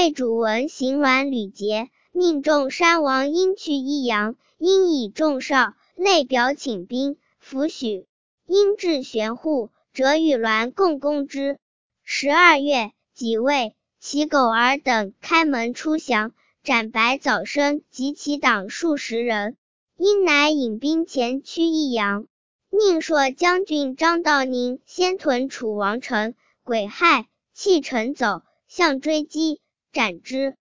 魏主闻行鸾吕捷，命众山王因去益阳，因以众少，内表请兵，弗许。因至玄户，折与鸾共攻之。12月，己未，其狗儿等开门出降，斩白早生及其党数十人。因乃引兵前驱益阳，宁朔将军张道宁先屯楚王城，癸亥，弃城走，向追击，斩之。